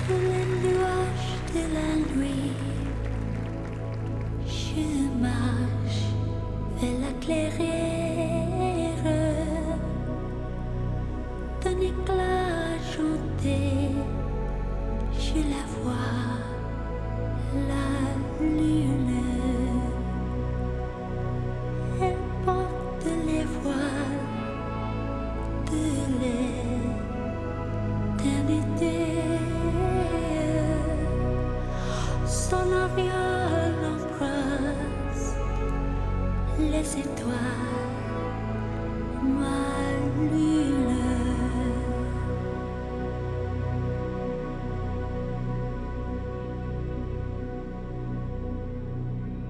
Sous les nuages de la nuit, je marche vers la clairière d'un éclat chanté. Je la vois, la lune. Elle porte les voiles de l'éternité. Son avion embrasse les étoiles, ma lune.